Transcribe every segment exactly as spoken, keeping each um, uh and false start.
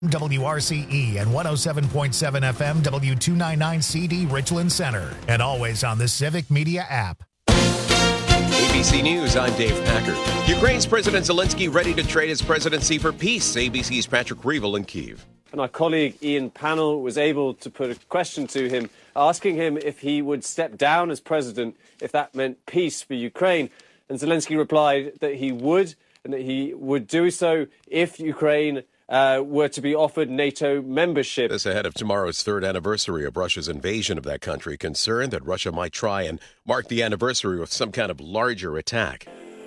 W R C E and one oh seven point seven F M W two ninety-nine C D Richland Center. And always on the Civic Media app. A B C News, I'm Dave Packer. Ukraine's President Zelensky ready to trade his presidency for peace. A B C's Patrick Reevell in Kyiv. And our colleague Ian Pannell was able to put a question to him, asking him if he would step down as president if that meant peace for Ukraine. And Zelensky replied that he would, and that he would do so if Ukraine Uh, were to be offered NATO membership. This ahead of tomorrow's third anniversary of Russia's invasion of that country, concerned that Russia might try and mark the anniversary with some kind of larger attack.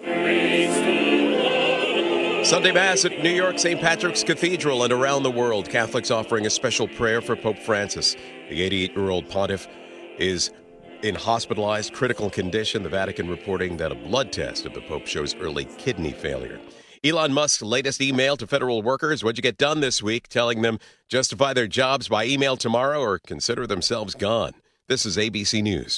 Sunday Mass at New York Saint Patrick's Cathedral and around the world, Catholics offering a special prayer for Pope Francis. The eighty-eight-year-old pontiff is in hospitalized critical condition, the Vatican reporting that a blood test of the Pope shows early kidney failure. Elon Musk's latest email to federal workers, what'd you get done this week, telling them justify their jobs by email tomorrow or consider themselves gone. This is A B C News.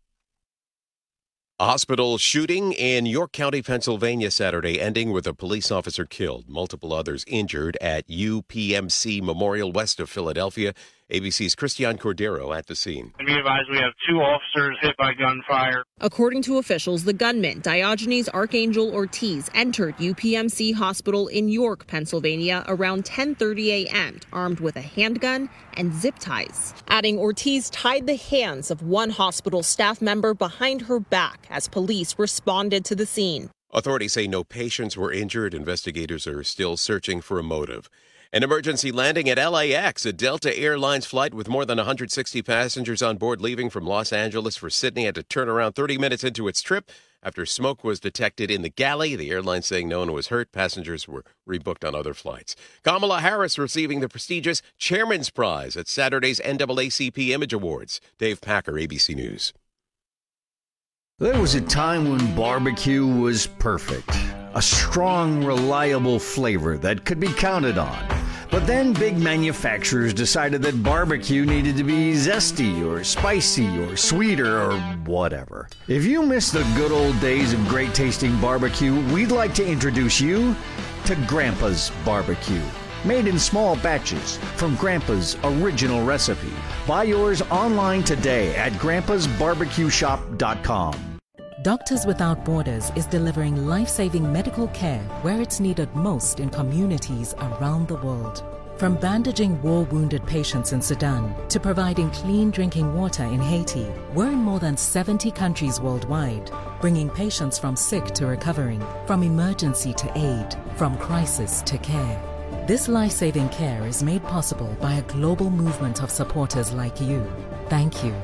A hospital shooting in York County, Pennsylvania Saturday, ending with a police officer killed, multiple others injured at U P M C Memorial west of Philadelphia. A B C's Christian Cordero at the scene. And we advise we have two officers hit by gunfire. According to officials, the gunman, Diogenes Archangel Ortiz, entered U P M C Hospital in York, Pennsylvania around ten thirty a.m., armed with a handgun and zip ties. Adding, Ortiz tied the hands of one hospital staff member behind her back as police responded to the scene. Authorities say no patients were injured. Investigators are still searching for a motive. An emergency landing at L A X, a Delta Airlines flight with more than one hundred sixty passengers on board leaving from Los Angeles for Sydney had to turn around thirty minutes into its trip after smoke was detected in the galley. The airline saying no one was hurt. Passengers were rebooked on other flights. Kamala Harris receiving the prestigious Chairman's Prize at Saturday's N double A C P Image Awards. Dave Packer, A B C News. There was a time when barbecue was perfect. A strong, reliable flavor that could be counted on. But then big manufacturers decided that barbecue needed to be zesty or spicy or sweeter or whatever. If you miss the good old days of great tasting barbecue, we'd like to introduce you to Grandpa's Barbecue. Made in small batches from Grandpa's original recipe. Buy yours online today at grandpas barbecue shop dot com. Doctors Without Borders is delivering life-saving medical care where it's needed most in communities around the world. From bandaging war-wounded patients in Sudan to providing clean drinking water in Haiti, we're in more than seventy countries worldwide, bringing patients from sick to recovering, from emergency to aid, from crisis to care. This life-saving care is made possible by a global movement of supporters like you. Thank you.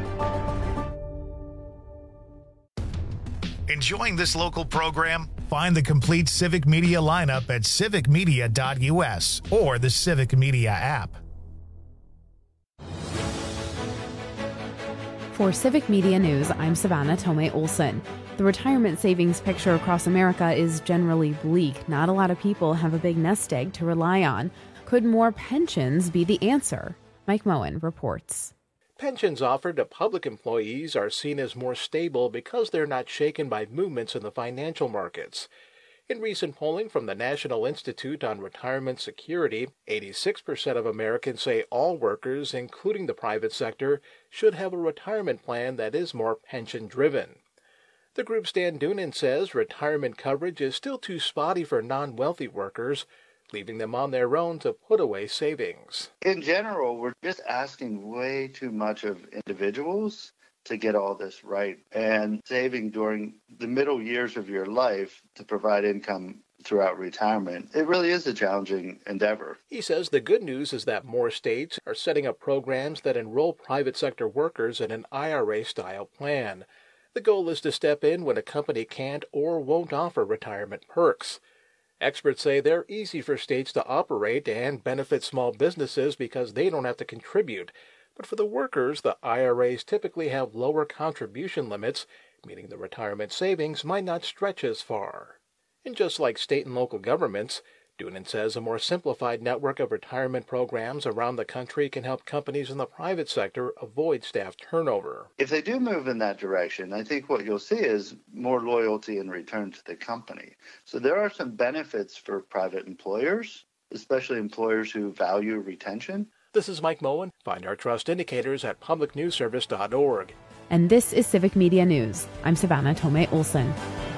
Enjoying this local program? Find the complete Civic Media lineup at civic media dot u s or the Civic Media app. For Civic Media News, I'm Savannah Tomei Olson. The retirement savings picture across America is generally bleak. Not a lot of people have a big nest egg to rely on. Could more pensions be the answer? Mike Moen reports. Pensions offered to public employees are seen as more stable because they're not shaken by movements in the financial markets. In recent polling from the National Institute on Retirement Security, eighty-six percent of Americans say all workers, including the private sector, should have a retirement plan that is more pension-driven. The group's Dan Doonan says retirement coverage is still too spotty for non-wealthy workers, leaving them on their own to put away savings. In general, we're just asking way too much of individuals to get all this right, and saving during the middle years of your life to provide income throughout retirement. It really is a challenging endeavor. He says the good news is that more states are setting up programs that enroll private sector workers in an I R A-style plan. The goal is to step in when a company can't or won't offer retirement perks. Experts say they're easy for states to operate and benefit small businesses because they don't have to contribute. But for the workers, the I R As typically have lower contribution limits, meaning the retirement savings might not stretch as far. And just like state and local governments, Doonan says a more simplified network of retirement programs around the country can help companies in the private sector avoid staff turnover. If they do move in that direction, I think what you'll see is more loyalty and return to the company. So there are some benefits for private employers. especially employers who value retention. This is Mike Moen. Find our trust indicators at public news service dot org. And this is Civic Media News. I'm Savannah Tomei Olson.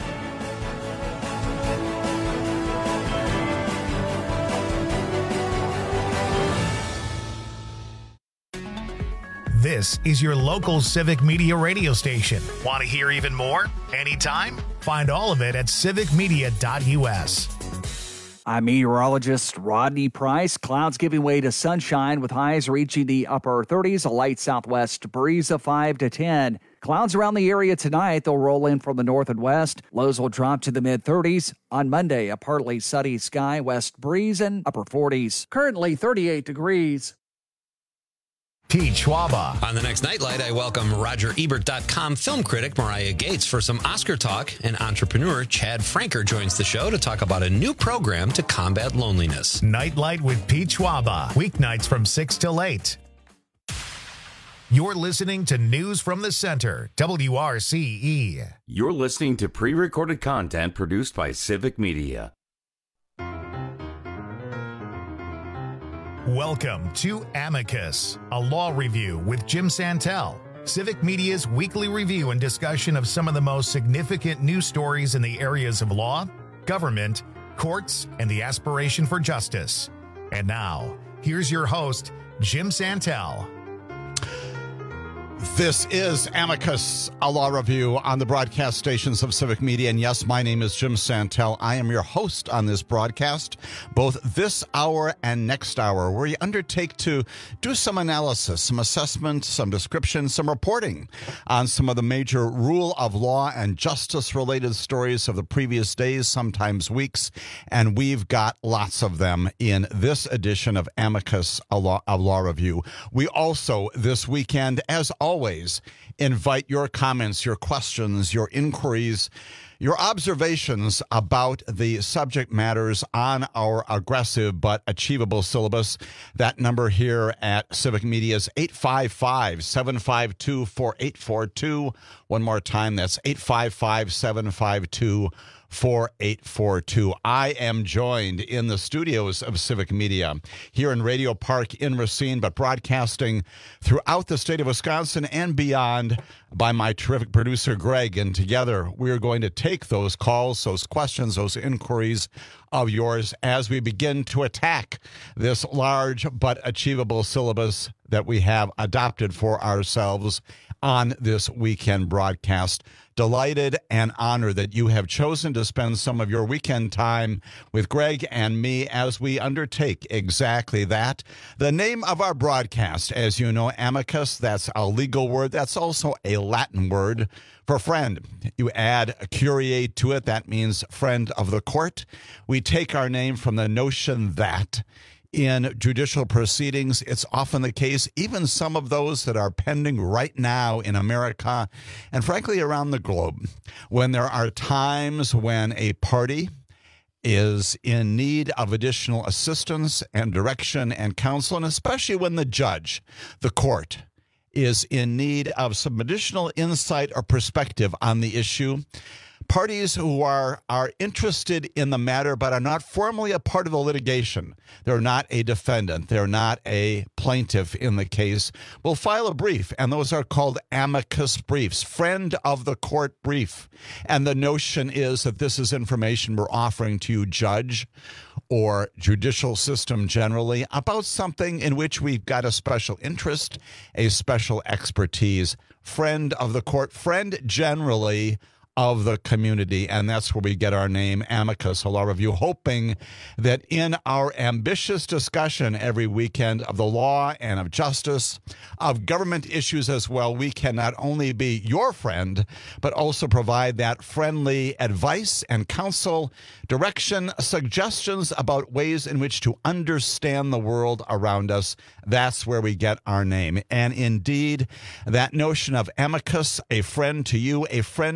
This is your local Civic Media radio station. Want to hear even more? Anytime? Find all of it at civic media dot u s. I'm meteorologist Rodney Price. Clouds giving way to sunshine with highs reaching the upper thirties, a light southwest breeze of five to ten. Clouds around the area tonight. They'll roll in from the north and west. Lows will drop to the mid-thirties. On Monday, a partly sunny sky, west breeze, and upper forties. Currently thirty-eight degrees. Pete Schwaba. On the next Nightlight, I welcome Roger Ebert dot com film critic Mariah Gates for some Oscar talk, and entrepreneur Chad Franker joins the show to talk about a new program to combat loneliness. Nightlight with Pete Schwaba, weeknights from six till eight. You're listening to News from the Center, W R C E. You're listening to pre-recorded content produced by Civic Media. Welcome to Amicus, a law review with Jim Santel, Civic Media's weekly review and discussion of some of the most significant news stories in the areas of law, government, courts, and the aspiration for justice. And now, here's your host, Jim Santel. This is Amicus, a law review on the broadcast stations of Civic Media. And yes, my name is Jim Santel. I am your host on this broadcast, both this hour and next hour, where we undertake to do some analysis, some assessment, some description, some reporting on some of the major rule of law and justice-related stories of the previous days, sometimes weeks. And we've got lots of them in this edition of Amicus, a law, a law review. We also, this weekend, as always, Always invite your comments, your questions, your inquiries, your observations about the subject matters on our aggressive but achievable syllabus. That number here at Civic Media is eight five five, seven five two, four eight four two. One more time, that's eight five five, seven five two, four eight four two. I am joined in the studios of Civic Media here in Radio Park in Racine, but broadcasting throughout the state of Wisconsin and beyond by my terrific producer, Greg. And together we are going to take those calls, those questions, those inquiries of yours as we begin to attack this large but achievable syllabus that we have adopted for ourselves on this weekend broadcast. Delighted and honored that you have chosen to spend some of your weekend time with Greg and me as we undertake exactly that. The name of our broadcast, as you know, amicus, that's a legal word. That's also a Latin word for friend. You add a curiate to it. That means friend of the court. We take our name from the notion that in judicial proceedings, it's often the case, even some of those that are pending right now in America and frankly around the globe, when there are times when a party is in need of additional assistance and direction and counsel, and especially when the judge, the court, is in need of some additional insight or perspective on the issue. Parties who are, are interested in the matter but are not formally a part of the litigation, they're not a defendant, they're not a plaintiff in the case, will file a brief, and those are called amicus briefs, friend of the court brief. And the notion is that this is information we're offering to you, judge, or judicial system generally, about something in which we've got a special interest, a special expertise. Friend of the court, friend generally of the community, and that's where we get our name, Amicus, a law review, hoping that in our ambitious discussion every weekend of the law and of justice, of government issues as well, we can not only be your friend, but also provide that friendly advice and counsel, direction, suggestions about ways in which to understand the world around us. That's where we get our name. And indeed, that notion of amicus, a friend to you, a friend to understand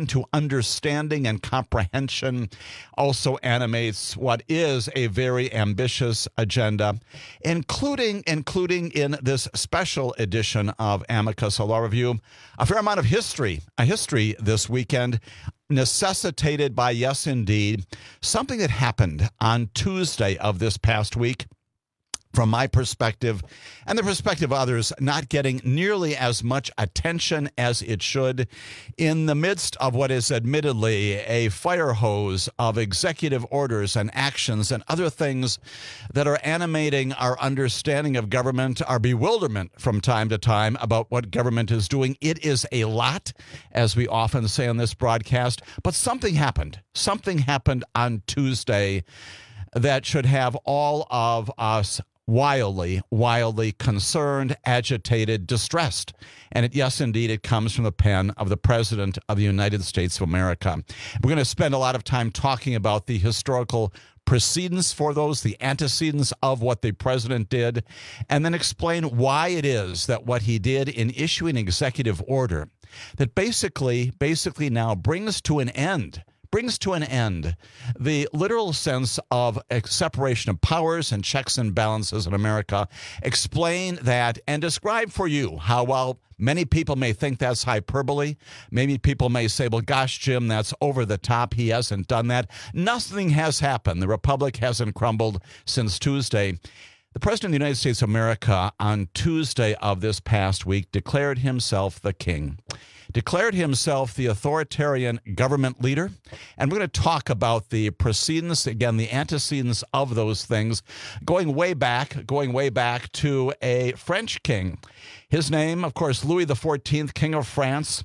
understanding and comprehension also animates what is a very ambitious agenda, including including in this special edition of Amicus, a Law Review, a fair amount of history, a history this weekend, necessitated by, yes, indeed, something that happened on Tuesday of this past week. From my perspective and the perspective of others, not getting nearly as much attention as it should in the midst of what is admittedly a fire hose of executive orders and actions and other things that are animating our understanding of government, our bewilderment from time to time about what government is doing. It is a lot, as we often say on this broadcast, but something happened. Something happened on Tuesday that should have all of us wildly, wildly concerned, agitated, distressed. And it, yes, indeed, it comes from the pen of the President of the United States of America. We're going to spend a lot of time talking about the historical precedents for those, the antecedents of what the president did, and then explain why it is that what he did in issuing an executive order that basically, basically now brings to an end brings to an end the literal sense of a separation of powers and checks and balances in America. Explain that and describe for you how, while many people may think that's hyperbole, maybe people may say, well, gosh, Jim, that's over the top. He hasn't done that. Nothing has happened. The republic hasn't crumbled since Tuesday. The President of the United States of America on Tuesday of this past week declared himself the king, declared himself the authoritarian government leader. And we're going to talk about the precedents, again, the antecedents of those things, going way back, going way back to a French king. His name, of course, Louis the fourteenth, King of France.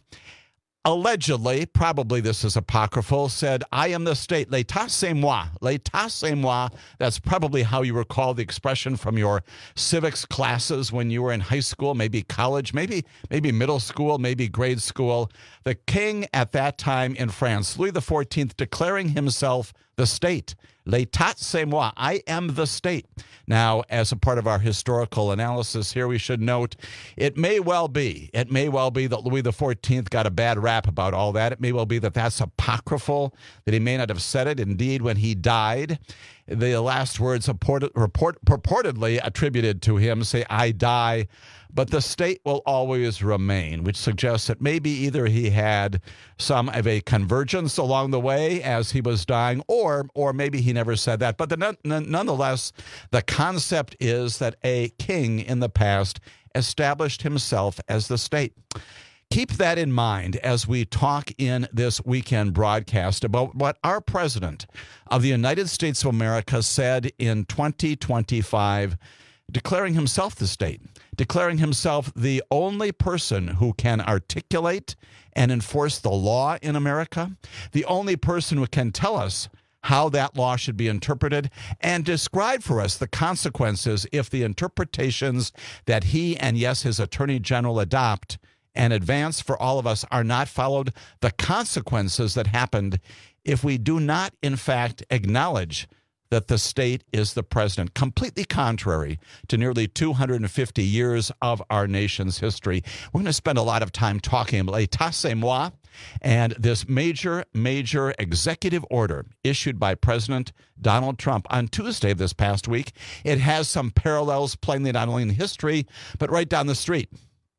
Allegedly, probably this is apocryphal, said, I am the state. L'état c'est moi. L'état c'est moi. That's probably how you recall the expression from your civics classes when you were in high school, maybe college, maybe maybe middle school, maybe grade school. The king at that time in France, Louis the fourteenth, declaring himself the state. L'état c'est moi. I am the state. Now, as a part of our historical analysis here, we should note it may well be, it may well be that Louis the fourteenth got a bad rap about all that. It may well be that that's apocryphal, that he may not have said it. Indeed, when he died, the last words report, report, purportedly attributed to him say, I die, but the state will always remain, which suggests that maybe either he had some of a convergence along the way as he was dying, or or maybe he never said that. But the, nonetheless, the concept is that a king in the past established himself as the state. Keep that in mind as we talk in this weekend broadcast about what our president of the United States of America said in twenty twenty-five, declaring himself the state, declaring himself the only person who can articulate and enforce the law in America, the only person who can tell us how that law should be interpreted, and describe for us the consequences if the interpretations that he and, yes, his attorney general adopt and advance for all of us are not followed, the consequences that happened if we do not, in fact, acknowledge that the state is the president, completely contrary to nearly two hundred fifty years of our nation's history. We're going to spend a lot of time talking about l'état c'est moi and this major, major executive order issued by President Donald Trump on Tuesday of this past week. It has some parallels plainly not only in history, but right down the street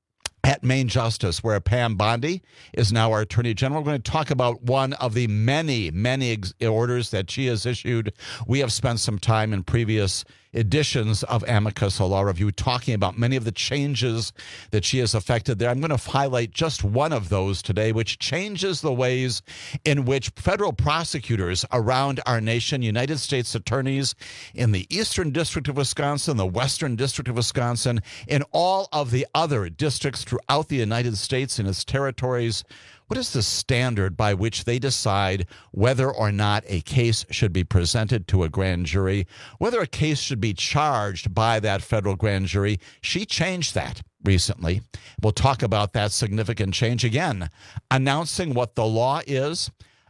at Main Justice, where Pam Bondi is now our Attorney General. We're going to talk about one of the many, many ex- orders that she has issued. We have spent some time in previous editions of Amicus, a Law Review, talking about many of the changes that she has affected there. I'm going to highlight just one of those today, which changes the ways in which federal prosecutors around our nation, United States attorneys in the Eastern District of Wisconsin, the Western District of Wisconsin, in all of the other districts throughout the United States and its territories, what is the standard by which they decide whether or not a case should be presented to a grand jury, whether a case should be charged by that federal grand jury? She changed that recently. We'll talk about that significant change again, announcing what the law is,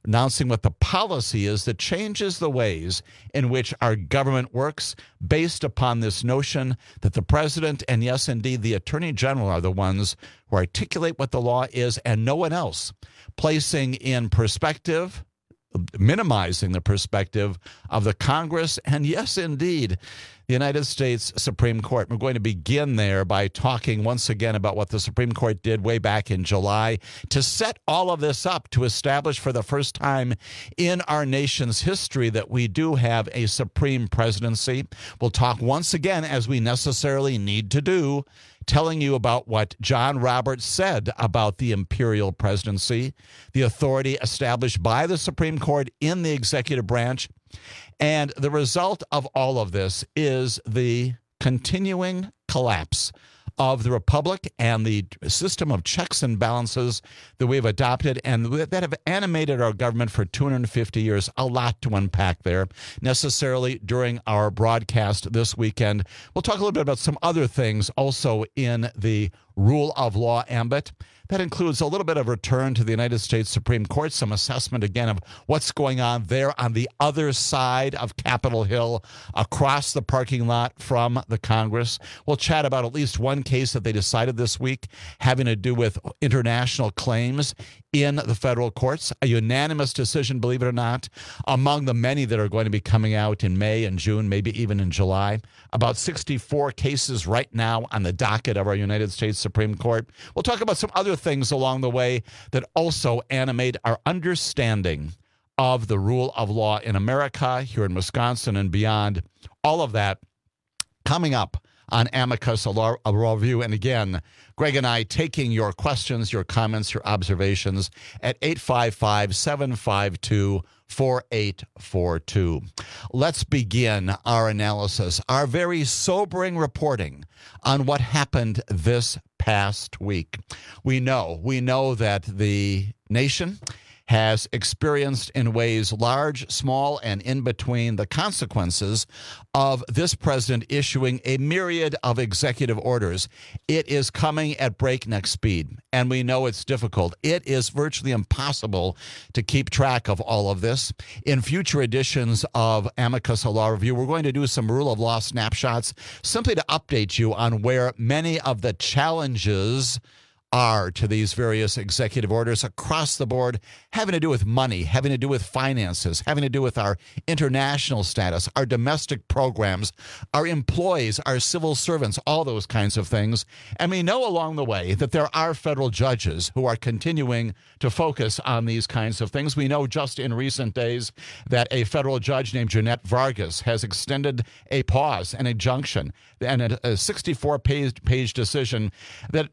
announcing what the policy is that changes the ways in which our government works based upon this notion that the president and, yes, indeed, the attorney general are the ones who articulate what the law is and no one else, placing in perspective, minimizing the perspective of the Congress and, yes, indeed, the United States Supreme Court. We're going to begin there by talking once again about what the Supreme Court did way back in July to set all of this up, to establish for the first time in our nation's history that we do have a supreme presidency. We'll talk once again, as we necessarily need to do, telling you about what John Roberts said about the imperial presidency, the authority established by the Supreme Court in the executive branch. And the result of all of this is the continuing collapse of the republic and the system of checks and balances that we have adopted and that have animated our government for two hundred fifty years. A lot to unpack there necessarily during our broadcast this weekend. We'll talk a little bit about some other things also in the rule of law ambit. That includes a little bit of return to the United States Supreme Court, some assessment again of what's going on there on the other side of Capitol Hill, across the parking lot from the Congress. We'll chat about at least one case that they decided this week having to do with international claims in the federal courts. A unanimous decision, believe it or not, among the many that are going to be coming out in May and June, maybe even in July. About sixty-four cases right now on the docket of our United States Supreme Court. We'll talk about some other things along the way that also animate our understanding of the rule of law in America, here in Wisconsin and beyond. All of that coming up on Amicus, a law, a law review. And again, Greg and I taking your questions, your comments, your observations at eight five five, seven five two, four eight four two. Let's begin our analysis, our very sobering reporting on what happened this past week. We know, we know that the nation has experienced in ways large, small, and in between the consequences of this president issuing a myriad of executive orders. It is coming at breakneck speed, and we know it's difficult. It is virtually impossible to keep track of all of this. In future editions of Amicus, a Law Review, we're going to do some rule of law snapshots simply to update you on where many of the challenges are to these various executive orders across the board, having to do with money, having to do with finances, having to do with our international status, our domestic programs, our employees, our civil servants, all those kinds of things. And we know along the way that there are federal judges who are continuing to focus on these kinds of things. We know just in recent days that a federal judge named Jeanette Vargas has extended a pause, an injunction, and a sixty-four page decision that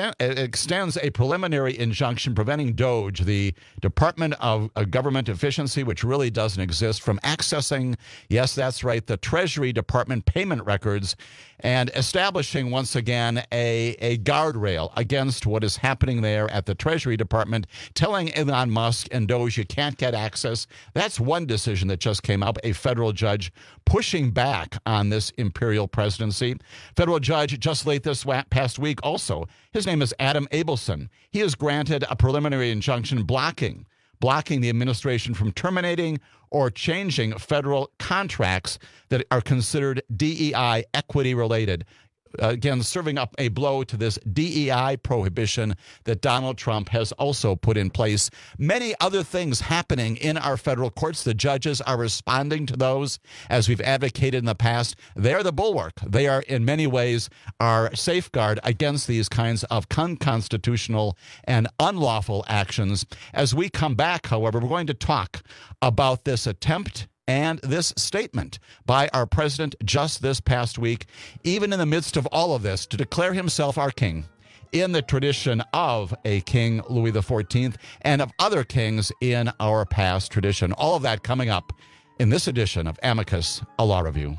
extends a preliminary injunction preventing DOJ, the Department of Government Efficiency, which really doesn't exist, from accessing, yes, that's right, the Treasury Department payment records, and establishing once again a, a guardrail against what is happening there at the Treasury Department, telling Elon Musk and DOJ you can't get access. That's one decision that just came up, a federal judge pushing back on this imperial presidency. Federal judge just late this past week also, his name is Adam Abelson. He has granted a preliminary injunction blocking blocking the administration from terminating or changing federal contracts that are considered D E I equity related. Uh, again, serving up a blow to this D E I prohibition that Donald Trump has also put in place. Many other things happening in our federal courts. The judges are responding to those, as we've advocated in the past. They're the bulwark. They are, in many ways, our safeguard against these kinds of unconstitutional and unlawful actions. As we come back, however, we're going to talk about this attempt and this statement by our president just this past week, even in the midst of all of this, to declare himself our king in the tradition of a King Louis the fourteenth and of other kings in our past tradition. All of that coming up in this edition of Amicus, a Law Review.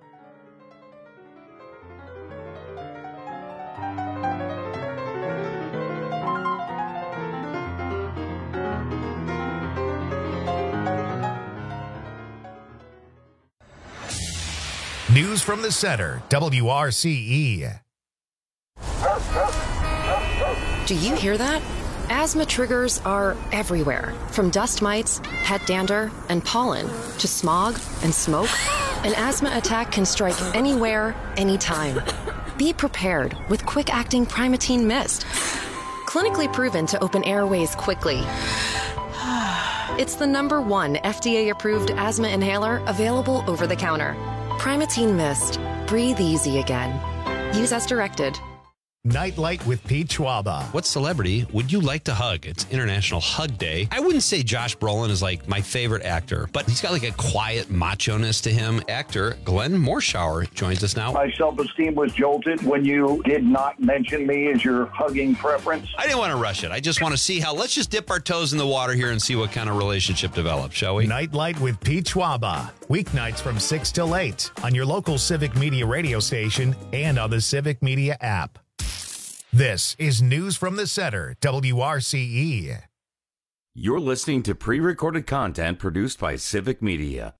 News from the center, W R C E. Do you hear that? Asthma triggers are everywhere, from dust mites, pet dander, and pollen, to smog and smoke. An asthma attack can strike anywhere, anytime. Be prepared with quick-acting Primatene Mist. Clinically proven to open airways quickly. It's the number one F D A-approved asthma inhaler available over the counter. Primatene Mist. Breathe easy again. Use as directed. Nightlight with Pete Schwaba. What celebrity would you like to hug? It's International Hug Day. I wouldn't say Josh Brolin is like my favorite actor, but he's got like a quiet macho-ness to him. Actor Glenn Morshower joins us now. My self-esteem was jolted when you did not mention me as your hugging preference. I didn't want to rush it. I just want to see how, let's just dip our toes in the water here and see what kind of relationship develops, shall we? Nightlight with Pete Schwaba. Weeknights from six till eight on your local Civic Media radio station and on the Civic Media app. This is News from the Center, W R C E. You're listening to pre-recorded content produced by Civic Media.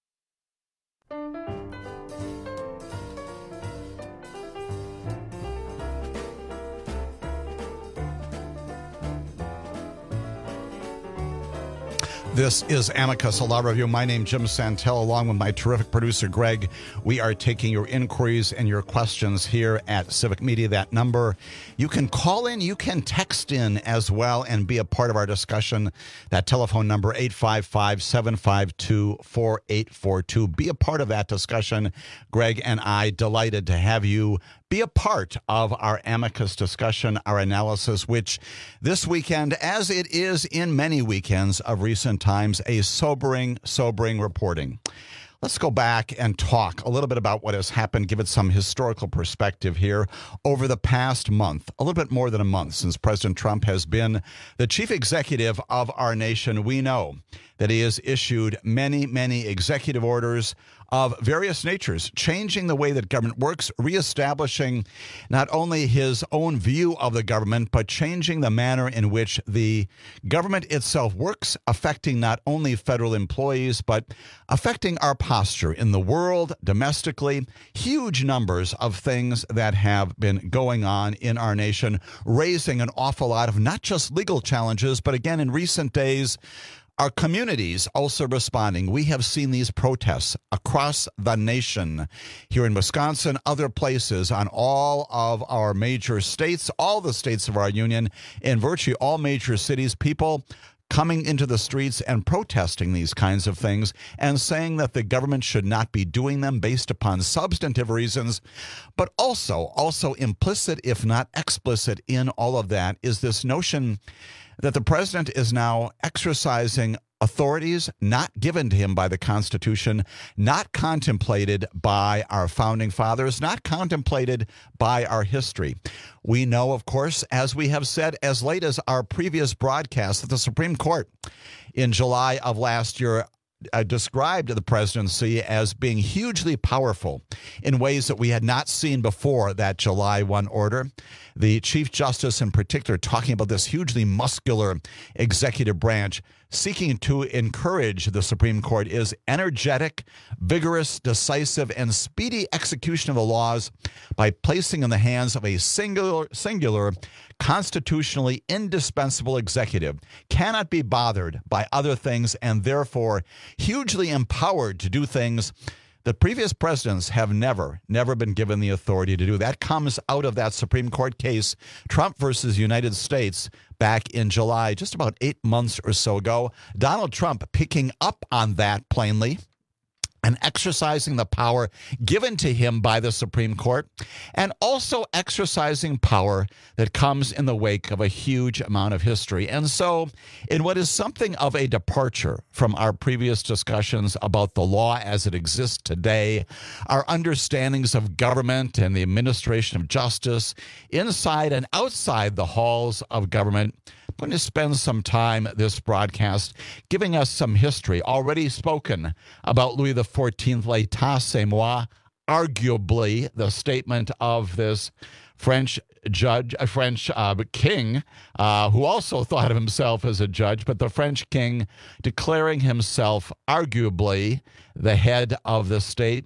This is Amicus, a law review. My name is Jim Santel, along with my terrific producer, Greg. We are taking your inquiries and your questions here at Civic Media. That number, you can call in, you can text in as well and be a part of our discussion. That telephone number, eight five five, seven five two, four eight four two. Be a part of that discussion. Greg and I, delighted to have you be a part of our Amicus discussion, our analysis, which this weekend, as it is in many weekends of recent times, a sobering, sobering reporting. Let's go back and talk a little bit about what has happened, give it some historical perspective here over the past month, a little bit more than a month since President Trump has been the chief executive of our nation. We know that he has issued many, many executive orders of various natures, changing the way that government works, reestablishing not only his own view of the government, but changing the manner in which the government itself works, affecting not only federal employees, but affecting our posture in the world, domestically. Huge numbers of things that have been going on in our nation, raising an awful lot of not just legal challenges, but again, in recent days, our communities also responding. We have seen these protests across the nation, here in Wisconsin, other places, on all of our major states, all the states of our union, in virtually all major cities, people coming into the streets and protesting these kinds of things and saying that the government should not be doing them based upon substantive reasons. But also, also implicit, if not explicit, in all of that is this notion that the president is now exercising authorities not given to him by the Constitution, not contemplated by our founding fathers, not contemplated by our history. We know, of course, as we have said as late as our previous broadcast, that the Supreme Court in July of last year Uh, described the presidency as being hugely powerful in ways that we had not seen before that July first order. The Chief Justice in particular talking about this hugely muscular executive branch seeking to encourage the Supreme Court is energetic, vigorous, decisive, and speedy execution of the laws by placing in the hands of a singular, singular constitutionally indispensable executive, cannot be bothered by other things, and therefore hugely empowered to do things that previous presidents have never, never been given the authority to do. That comes out of that Supreme Court case, Trump versus United States, back in July, just about eight months or so ago. Donald Trump picking up on that plainly and exercising the power given to him by the Supreme Court, and also exercising power that comes in the wake of a huge amount of history. And so, in what is something of a departure from our previous discussions about the law as it exists today, our understandings of government and the administration of justice, inside and outside the halls of government, I'm going to spend some time this broadcast giving us some history. Already spoken about Louis the fourteenth, L'état c'est moi, arguably the statement of this French judge, a French uh, king, uh, who also thought of himself as a judge, but the French king declaring himself arguably the head of the state.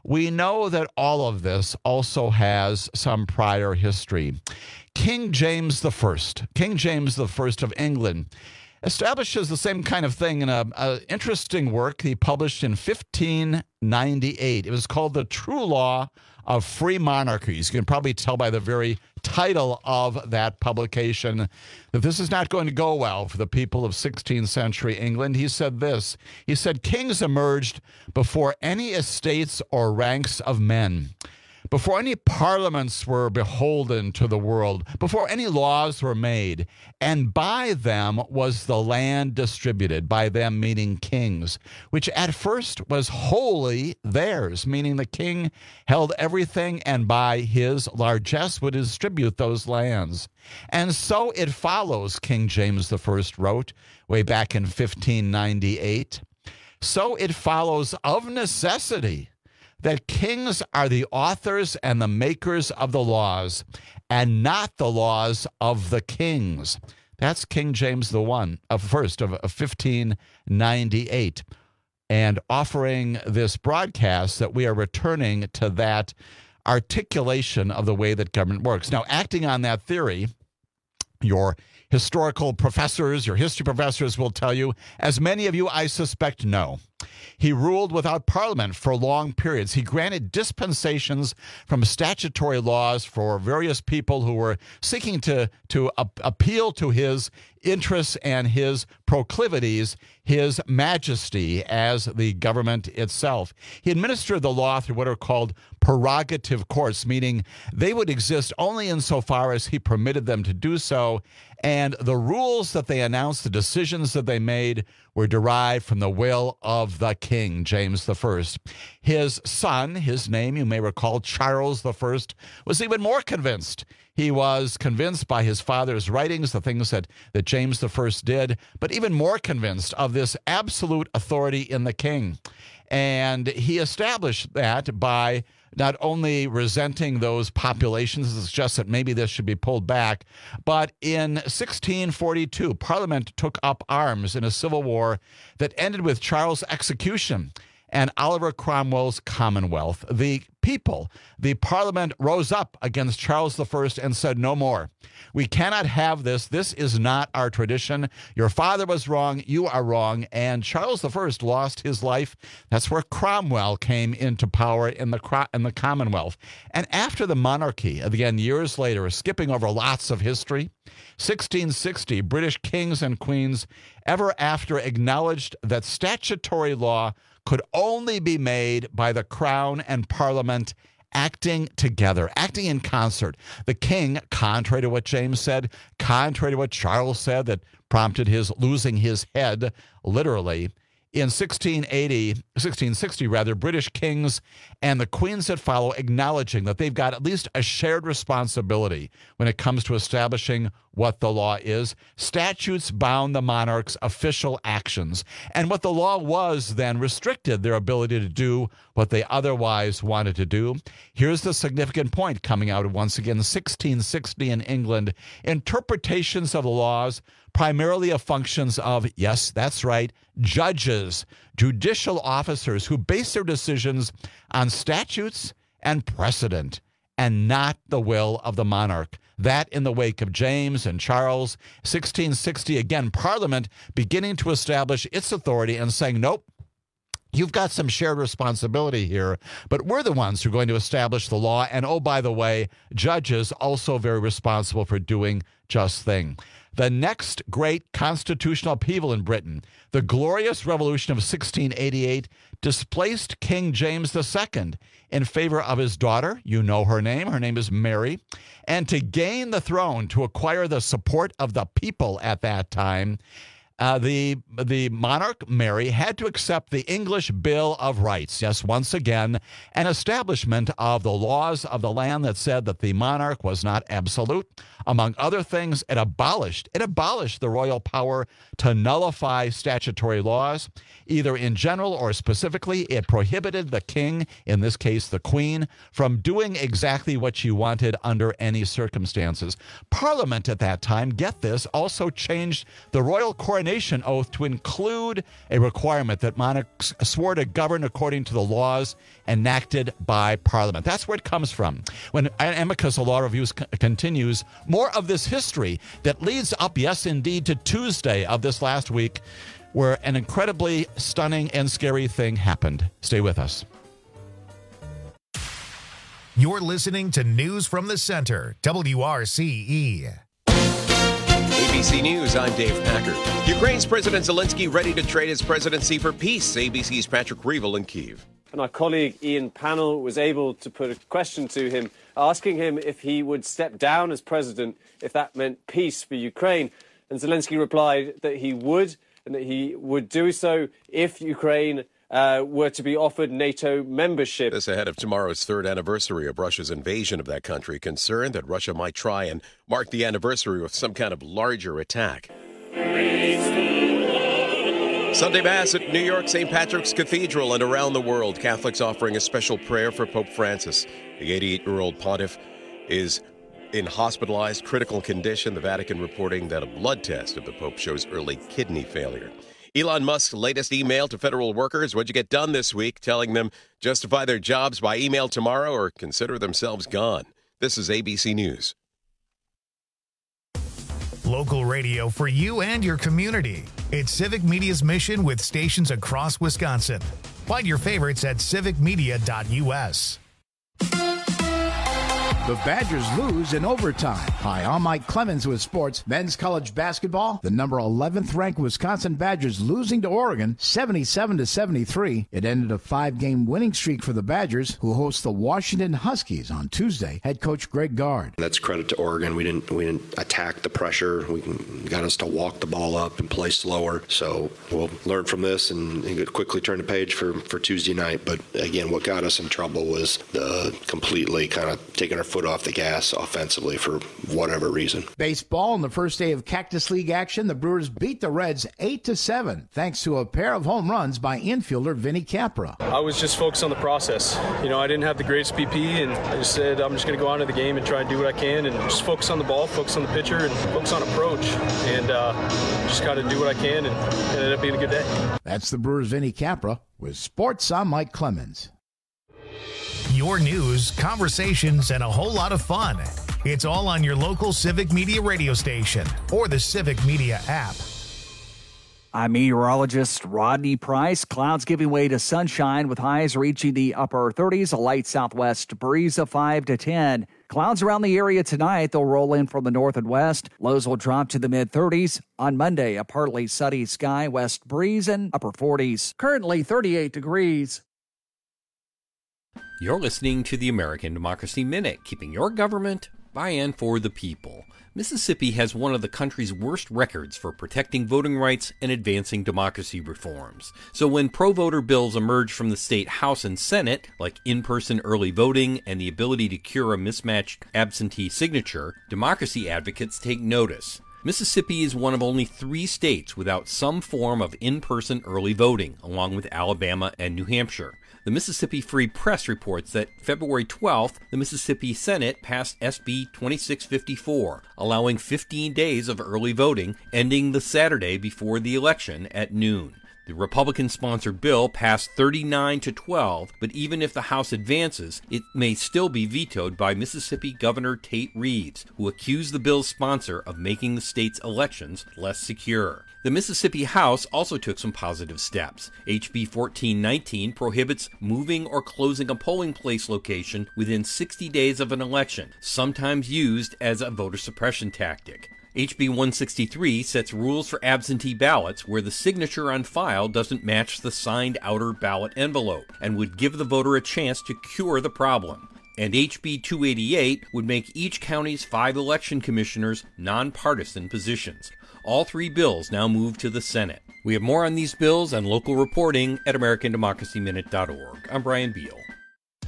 we know that all of this also has some prior history. King James the First, King James the First of England, establishes the same kind of thing in an interesting work he published in fifteen ninety-eight. It was called The True Law of Free Monarchies. You can probably tell by the very title of that publication that this is not going to go well for the people of sixteenth century England. He said this. He said, kings emerged before any estates or ranks of men, before any parliaments were beholden to the world, before any laws were made, and by them was the land distributed, by them meaning kings, which at first was wholly theirs, meaning the king held everything and by his largesse would distribute those lands. And so it follows, King James the First wrote way back in fifteen ninety-eight, so it follows of necessity that kings are the authors and the makers of the laws, and not the laws of the kings. That's King James the One, of first of fifteen ninety-eight, and offering this broadcast that we are returning to that articulation of the way that government works. Now, acting on that theory, your historical professors, your history professors will tell you, as many of you, I suspect, know, he ruled without parliament for long periods. He granted dispensations from statutory laws for various people who were seeking to, to uh, appeal to his interests and his proclivities, his majesty as the government itself. He administered the law through what are called prerogative courts, meaning they would exist only insofar as he permitted them to do so, and the rules that they announced, the decisions that they made, were derived from the will of the king, James the First. His son, his name, you may recall, Charles the First, was even more convinced. He was convinced by his father's writings, the things that, that James the First did, but even more convinced of this absolute authority in the king. And he established that by not only resenting those populations to suggest that maybe this should be pulled back, but in sixteen forty-two, Parliament took up arms in a civil war that ended with Charles' execution and Oliver Cromwell's Commonwealth. The people, the Parliament rose up against Charles the First and said, no more. We cannot have this. This is not our tradition. Your father was wrong. You are wrong. And Charles the First lost his life. That's where Cromwell came into power in the, in the Commonwealth. And after the monarchy, again, years later, skipping over lots of history, sixteen sixty, British kings and queens ever after acknowledged that statutory law could only be made by the Crown and Parliament acting together, acting in concert. The king, contrary to what James said, contrary to what Charles said that prompted his losing his head, literally, in sixteen eighty, sixteen sixty rather, British kings and the queens that follow acknowledging that they've got at least a shared responsibility when it comes to establishing what the law is. Statutes bound the monarch's official actions, and what the law was then restricted their ability to do what they otherwise wanted to do. Here's the significant point coming out of, once again, sixteen sixty in England. Interpretations of the laws, primarily of functions of, yes, that's right, judges, judicial officers who base their decisions on statutes and precedent and not the will of the monarch. That in the wake of James and Charles, sixteen sixty, again, Parliament beginning to establish its authority and saying, nope, you've got some shared responsibility here, but we're the ones who are going to establish the law. And oh, by the way, judges also very responsible for doing just thing. The next great constitutional upheaval in Britain, the Glorious Revolution of sixteen eighty-eight, displaced King James the Second in favor of his daughter. You know her name. Her name is Mary. And to gain the throne, to acquire the support of the people at that time, Uh, the the monarch, Mary, had to accept the English Bill of Rights. Yes, once again, an establishment of the laws of the land that said that the monarch was not absolute. Among other things, it abolished, it abolished the royal power to nullify statutory laws, either in general or specifically. It prohibited the king, in this case the queen, from doing exactly what she wanted under any circumstances. Parliament at that time, get this, also changed the royal coronation coronation oath to include a requirement that monarchs swore to govern according to the laws enacted by Parliament. That's where it comes from. When Amicus, a law review, c- continues, more of this history that leads up, yes, indeed, to Tuesday of this last week, where an incredibly stunning and scary thing happened. Stay with us. You're listening to News from the Center, W R C E. A B C News, I'm Dave Packer. Ukraine's President Zelensky ready to trade his presidency for peace. A B C's Patrick Reevell in Kyiv. And our colleague Ian Pannell was able to put a question to him, asking him if he would step down as president if that meant peace for Ukraine. And Zelensky replied that he would, and that he would do so if Ukraine Uh, were to be offered NATO membership. This ahead of tomorrow's third anniversary of Russia's invasion of that country, concerned that Russia might try and mark the anniversary with some kind of larger attack. Sunday Mass at New York Saint Patrick's Cathedral and around the world, Catholics offering a special prayer for Pope Francis. The eighty-eight-year-old pontiff is in hospitalized critical condition, the Vatican reporting that a blood test of the Pope shows early kidney failure. Elon Musk's latest email to federal workers, what'd you get done this week, telling them justify their jobs by email tomorrow or consider themselves gone. This is A B C News. Local radio for you and your community. It's Civic Media's mission with stations across Wisconsin. Find your favorites at civic media dot U S. The Badgers lose in overtime. Hi, I'm Mike Clemens with sports. Men's college basketball, the number eleventh ranked Wisconsin Badgers losing to Oregon seventy-seven to seventy-three. It ended a five-game winning streak for the Badgers, who host the Washington Huskies on Tuesday. Head coach Greg Gard. That's credit to Oregon. We didn't we didn't attack the pressure. We got us to walk the ball up and play slower. So we'll learn from this and, and quickly turn the page for, for Tuesday night. But again, what got us in trouble was the completely kind of taking our foot off the gas offensively for whatever reason. Baseball, on the first day of Cactus League action, the Brewers beat the Reds eight to seven, thanks to a pair of home runs by infielder Vinny Capra. I was just focused on the process. You know, I didn't have the greatest B P, and I just said I'm just going to go on to the game and try and do what I can and just focus on the ball, focus on the pitcher, and focus on approach, and uh, just got to do what I can, and it ended up being a good day. That's the Brewers' Vinny Capra. With sports, I'm Mike Clemens. Your news, conversations, and a whole lot of fun. It's all on your local Civic Media radio station or the Civic Media app. I'm meteorologist Rodney Price. Clouds giving way to sunshine with highs reaching the upper thirties, a light southwest breeze of five to ten. Clouds around the area tonight. They'll roll in from the north and west. Lows will drop to the mid-thirties. On Monday, a partly sunny sky, west breeze, and upper forties. Currently thirty-eight degrees. You're listening to the American Democracy Minute, keeping your government by and for the people. Mississippi has one of the country's worst records for protecting voting rights and advancing democracy reforms. So when pro-voter bills emerge from the state House and Senate, like in-person early voting and the ability to cure a mismatched absentee signature, democracy advocates take notice. Mississippi is one of only three states without some form of in-person early voting, along with Alabama and New Hampshire. The Mississippi Free Press reports that February twelfth, the Mississippi Senate passed S B twenty-six fifty-four, allowing fifteen days of early voting, ending the Saturday before the election at noon. The Republican-sponsored bill passed thirty-nine to twelve, but even if the House advances, it may still be vetoed by Mississippi Governor Tate Reeves, who accused the bill's sponsor of making the state's elections less secure. The Mississippi House also took some positive steps. H B fourteen nineteen prohibits moving or closing a polling place location within sixty days of an election, sometimes used as a voter suppression tactic. H B one sixty-three sets rules for absentee ballots where the signature on file doesn't match the signed outer ballot envelope and would give the voter a chance to cure the problem. And H B two eighty-eight would make each county's five election commissioners nonpartisan positions. All three bills now move to the Senate. We have more on these bills and local reporting at American Democracy Minute dot org. I'm Brian Beal.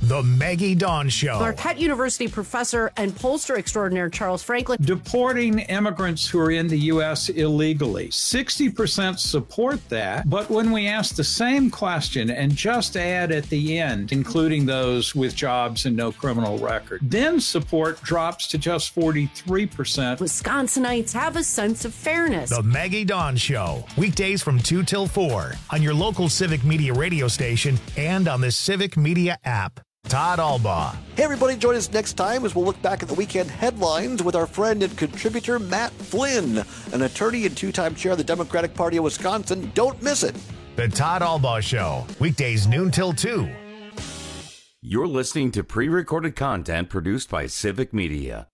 The Maggie Dawn Show. Marquette University professor and pollster extraordinaire Charles Franklin. Deporting immigrants who are in the U S illegally. sixty percent support that, but when we ask the same question and just add at the end, including those with jobs and no criminal record, then support drops to just forty-three percent. Wisconsinites have a sense of fairness. The Maggie Dawn Show. Weekdays from two till four on your local Civic Media radio station and on the Civic Media app. Todd Albaugh. Hey, everybody, join us next time as we'll look back at the weekend headlines with our friend and contributor, Matt Flynn, an attorney and two-time chair of the Democratic Party of Wisconsin. Don't miss it. The Todd Albaugh Show. Weekdays noon till two. You're listening to pre-recorded content produced by Civic Media.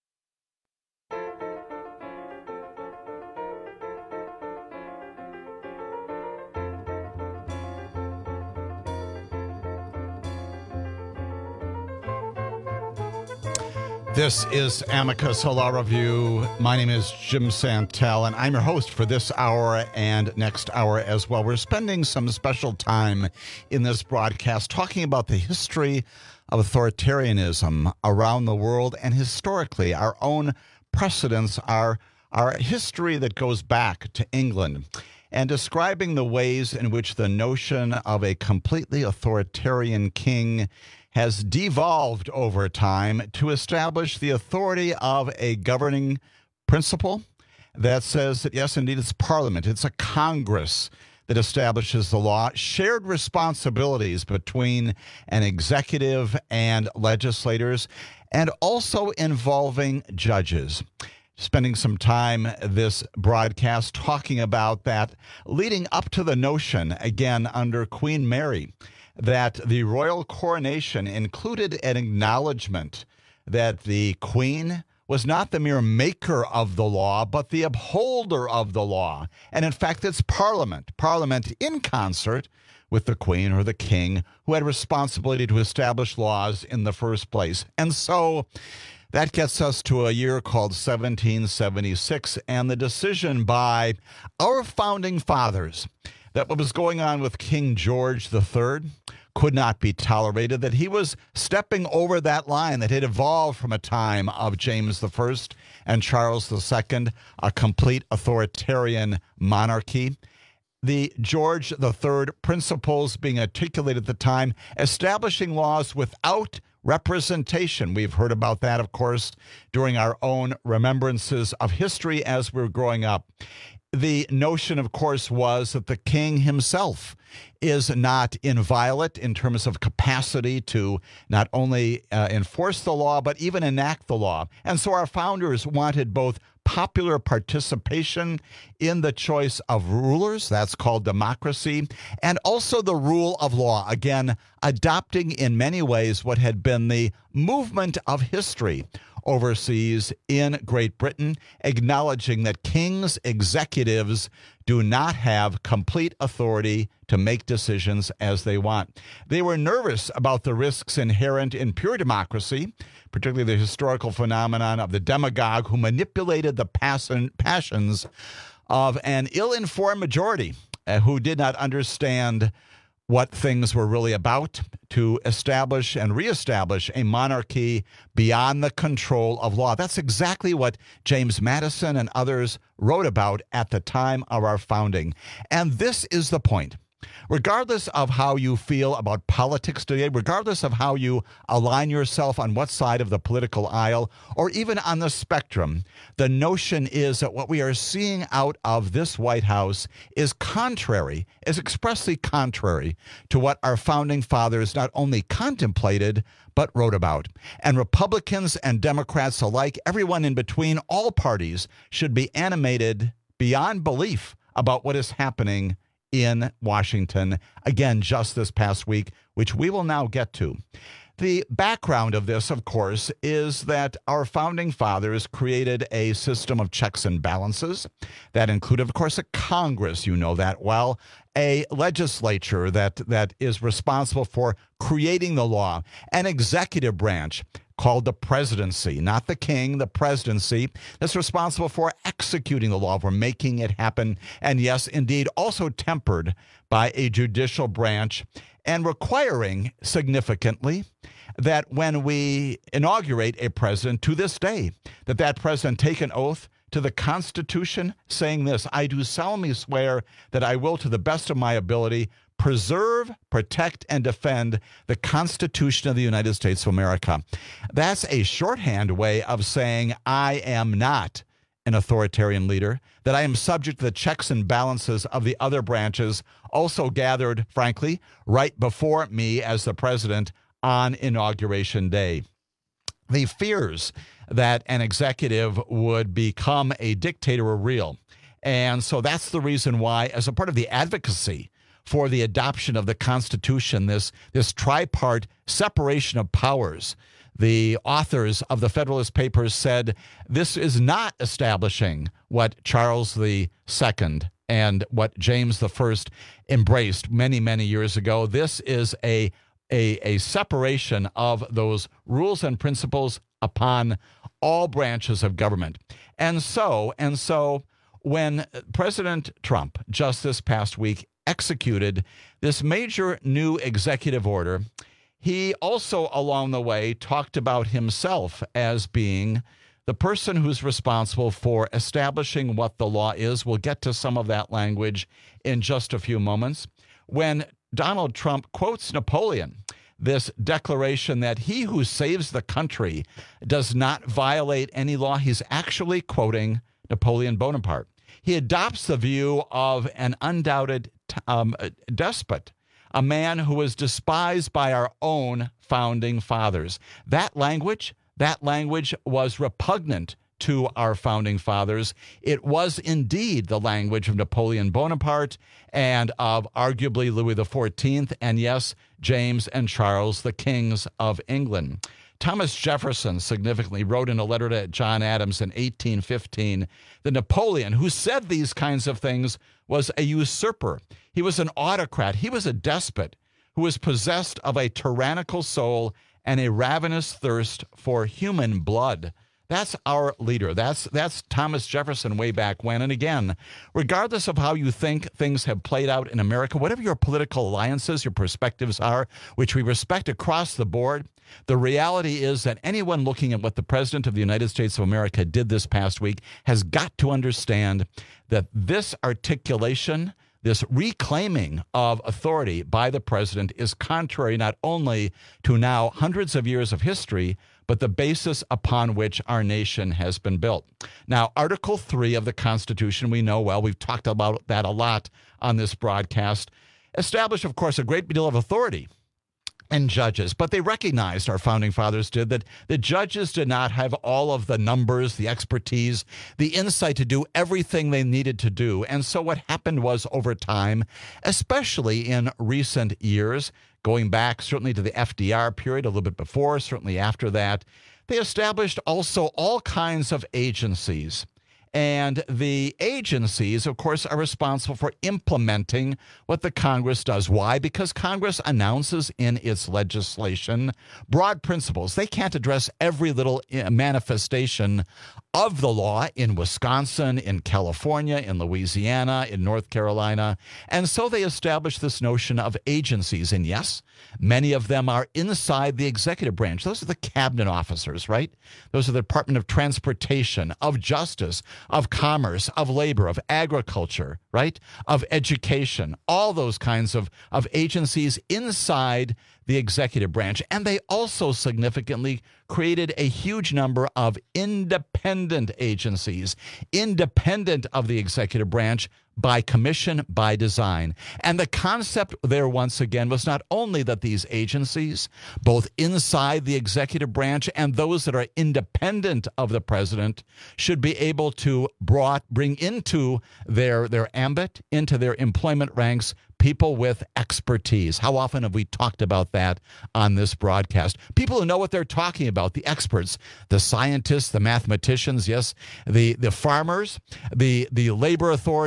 This is Amicus Law Review. My name is Jim Santel, and I'm your host for this hour and next hour as well. We're spending some special time in this broadcast talking about the history of authoritarianism around the world and historically our own precedents, our, our history that goes back to England, and describing the ways in which the notion of a completely authoritarian king has devolved over time to establish the authority of a governing principle that says that, yes, indeed, it's Parliament, it's a Congress that establishes the law, shared responsibilities between an executive and legislators, and also involving judges. Spending some time this broadcast talking about that, leading up to the notion, again, under Queen Mary, that the royal coronation included an acknowledgement that the Queen was not the mere maker of the law, but the upholder of the law. And in fact, it's Parliament, Parliament in concert with the Queen or the King, who had responsibility to establish laws in the first place. And so that gets us to a year called seventeen seventy-six and the decision by our founding fathers that what was going on with King George the Third could not be tolerated, that he was stepping over that line that had evolved from a time of James the First and Charles the Second, a complete authoritarian monarchy. The George the Third principles being articulated at the time, establishing laws without representation. We've heard about that, of course, during our own remembrances of history as we're growing up. The notion, of course, was that the king himself is not inviolate in terms of capacity to not only uh, enforce the law, but even enact the law. And so our founders wanted both popular participation in the choice of rulers, that's called democracy, and also the rule of law, again, adopting in many ways what had been the movement of history overseas in Great Britain, acknowledging that kings, executives do not have complete authority to make decisions as they want. They were nervous about the risks inherent in pure democracy, particularly the historical phenomenon of the demagogue who manipulated the passion, passions of an ill-informed majority uh, who did not understand what things were really about, to establish and reestablish a monarchy beyond the control of law. That's exactly what James Madison and others wrote about at the time of our founding. And this is the point. Regardless of how you feel about politics today, regardless of how you align yourself on what side of the political aisle or even on the spectrum, the notion is that what we are seeing out of this White House is contrary, is expressly contrary to what our founding fathers not only contemplated, but wrote about. And Republicans and Democrats alike, everyone in between, all parties should be animated beyond belief about what is happening in Washington, again, just this past week, which we will now get to. The background of this, of course, is that our founding fathers created a system of checks and balances that included, of course, a Congress, you know that well, a legislature that that is responsible for creating the law, an executive branch called the presidency, not the king, the presidency, that's responsible for executing the law, for making it happen, and yes, indeed, also tempered by a judicial branch and requiring significantly that when we inaugurate a president to this day, that that president take an oath to the Constitution saying this: I do solemnly swear that I will, to the best of my ability, preserve, protect, and defend the Constitution of the United States of America. That's a shorthand way of saying I am not an authoritarian leader, that I am subject to the checks and balances of the other branches, also gathered, frankly, right before me as the president on Inauguration Day. The fears that an executive would become a dictator are real. And so that's the reason why, as a part of the advocacy for the adoption of the Constitution, this, this tripart separation of powers, the authors of the Federalist Papers said this is not establishing what Charles the Second and what James the First embraced many, many years ago. This is a, a, a separation of those rules and principles upon all branches of government. And so, and so when President Trump just this past week executed this major new executive order, he also along the way talked about himself as being the person who's responsible for establishing what the law is. We'll get to some of that language in just a few moments. When Donald Trump quotes Napoleon, this declaration that he who saves the country does not violate any law, he's actually quoting Napoleon Bonaparte. He adopts the view of an undoubted um, despot, a man who was despised by our own founding fathers. That language, that language was repugnant to our founding fathers. It was indeed the language of Napoleon Bonaparte and of arguably Louis the fourteenth, and yes, James and Charles, the kings of England. Thomas Jefferson significantly wrote in a letter to John Adams in eighteen fifteen that Napoleon, who said these kinds of things, was a usurper. He was an autocrat. He was a despot who was possessed of a tyrannical soul and a ravenous thirst for human blood. That's our leader. That's that's Thomas Jefferson way back when. And again, regardless of how you think things have played out in America, whatever your political alliances, your perspectives are, which we respect across the board, the reality is that anyone looking at what the President of the United States of America did this past week has got to understand that this articulation, this reclaiming of authority by the president, is contrary not only to now hundreds of years of history, but the basis upon which our nation has been built. Now, Article three of the Constitution, we know well, we've talked about that a lot on this broadcast, established, of course, a great deal of authority and judges, but they recognized, our founding fathers did, that the judges did not have all of the numbers, the expertise, the insight to do everything they needed to do. And so what happened was, over time, especially in recent years, going back certainly to the F D R period, a little bit before, certainly after that, they established also all kinds of agencies. And the agencies, of course, are responsible for implementing what the Congress does. Why? Because Congress announces in its legislation broad principles. They can't address every little manifestation of the law in Wisconsin, in California, in Louisiana, in North Carolina. And so they established this notion of agencies. And yes, many of them are inside the executive branch. Those are the cabinet officers, right? Those are the Department of Transportation, of Justice, of Commerce, of Labor, of Agriculture, right? Of Education, all those kinds of, of agencies inside the executive branch. And they also significantly created a huge number of independent agencies, independent of the executive branch, by commission, by design. And the concept there, once again, was not only that these agencies, both inside the executive branch and those that are independent of the president, should be able to brought, bring into their, their ambit, into their employment ranks, people with expertise. How often have we talked about that on this broadcast? People who know what they're talking about, the experts, the scientists, the mathematicians, yes, the, the farmers, the, the labor authorities,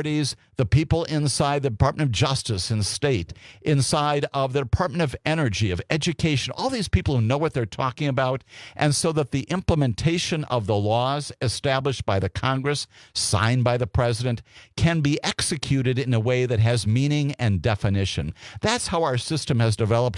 the people inside the Department of Justice and State, inside of the Department of Energy, of Education, all these people who know what they're talking about, and so that the implementation of the laws established by the Congress, signed by the president, can be executed in a way that has meaning and definition. That's how our system has developed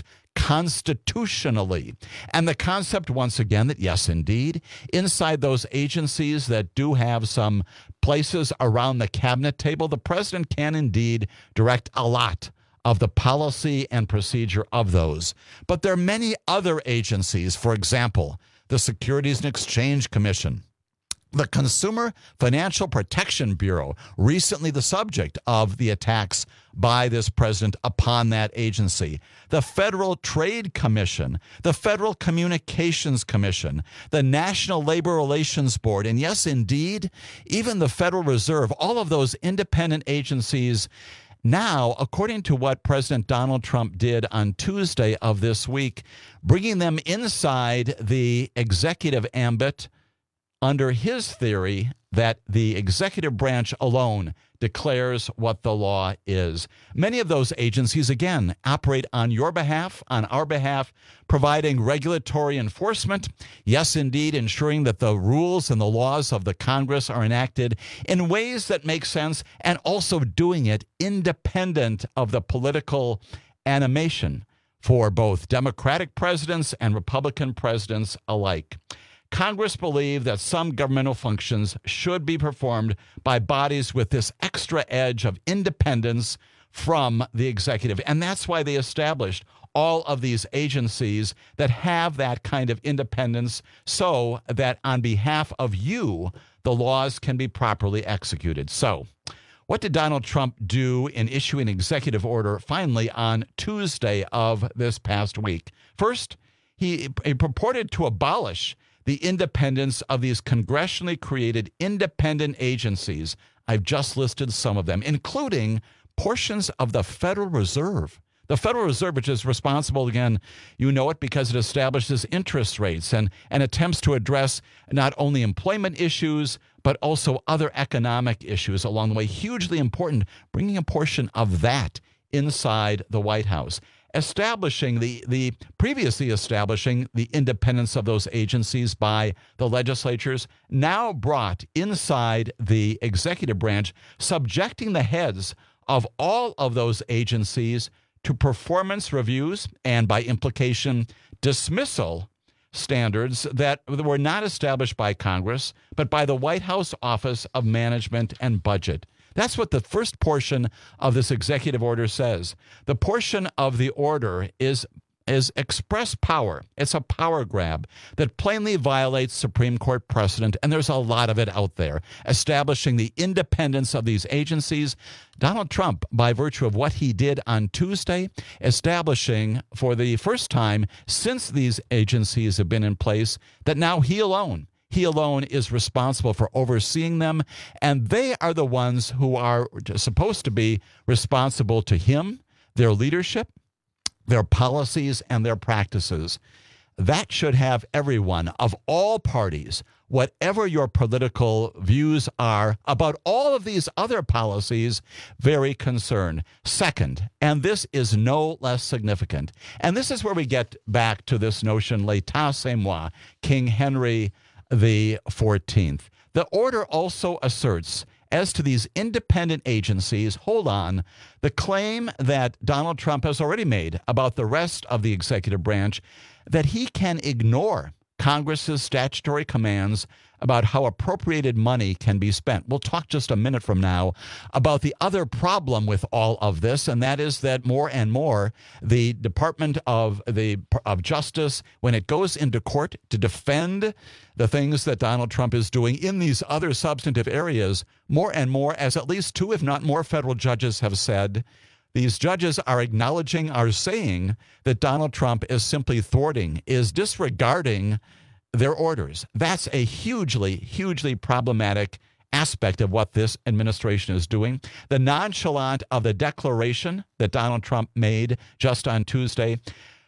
constitutionally. And the concept, once again, that yes, indeed, inside those agencies that do have some places around the cabinet table, the president can indeed direct a lot of the policy and procedure of those. But there are many other agencies, for example, the Securities and Exchange Commission, the Consumer Financial Protection Bureau, recently the subject of the attacks by this president upon that agency, the Federal Trade Commission, the Federal Communications Commission, the National Labor Relations Board, and yes, indeed, even the Federal Reserve, all of those independent agencies. Now, according to what President Donald Trump did on Tuesday of this week, bringing them inside the executive ambit under his theory that the executive branch alone declares what the law is. Many of those agencies, again, operate on your behalf, on our behalf, providing regulatory enforcement. Yes, indeed, ensuring that the rules and the laws of the Congress are enacted in ways that make sense, and also doing it independent of the political animation for both Democratic presidents and Republican presidents alike. Congress believed that some governmental functions should be performed by bodies with this extra edge of independence from the executive. And that's why they established all of these agencies that have that kind of independence, so that on behalf of you, the laws can be properly executed. So what did Donald Trump do in issuing an executive order finally on Tuesday of this past week? First, he, he purported to abolish the independence of these congressionally created independent agencies. I've just listed some of them, including portions of the Federal Reserve. The Federal Reserve, which is responsible, again, you know it because it establishes interest rates and, and attempts to address not only employment issues, but also other economic issues along the way. Hugely important, bringing a portion of that inside the White House. Establishing the, the previously establishing the independence of those agencies by the legislatures, now brought inside the executive branch, subjecting the heads of all of those agencies to performance reviews and, by implication, dismissal standards that were not established by Congress, but by the White House Office of Management and Budget. That's what the first portion of this executive order says. The portion of the order is is express power. It's a power grab that plainly violates Supreme Court precedent, and there's a lot of it out there, establishing the independence of these agencies. Donald Trump, by virtue of what he did on Tuesday, establishing for the first time since these agencies have been in place that now he alone He alone is responsible for overseeing them, and they are the ones who are supposed to be responsible to him, their leadership, their policies, and their practices. That should have everyone of all parties, whatever your political views are about all of these other policies, very concerned. Second, and this is no less significant, and this is where we get back to this notion, l'état c'est moi, King Henry the fourteenth. The order also asserts, as to these independent agencies, hold on, the claim that Donald Trump has already made about the rest of the executive branch, that he can ignore Congress's statutory commands about how appropriated money can be spent. We'll talk just a minute from now about the other problem with all of this, and that is that more and more the Department of the of Justice, when it goes into court to defend the things that Donald Trump is doing in these other substantive areas, more and more, as at least two, if not more, federal judges have said, these judges are acknowledging, are saying that Donald Trump is simply thwarting, is disregarding their orders. That's a hugely, hugely problematic aspect of what this administration is doing. The nonchalant of the declaration that Donald Trump made just on Tuesday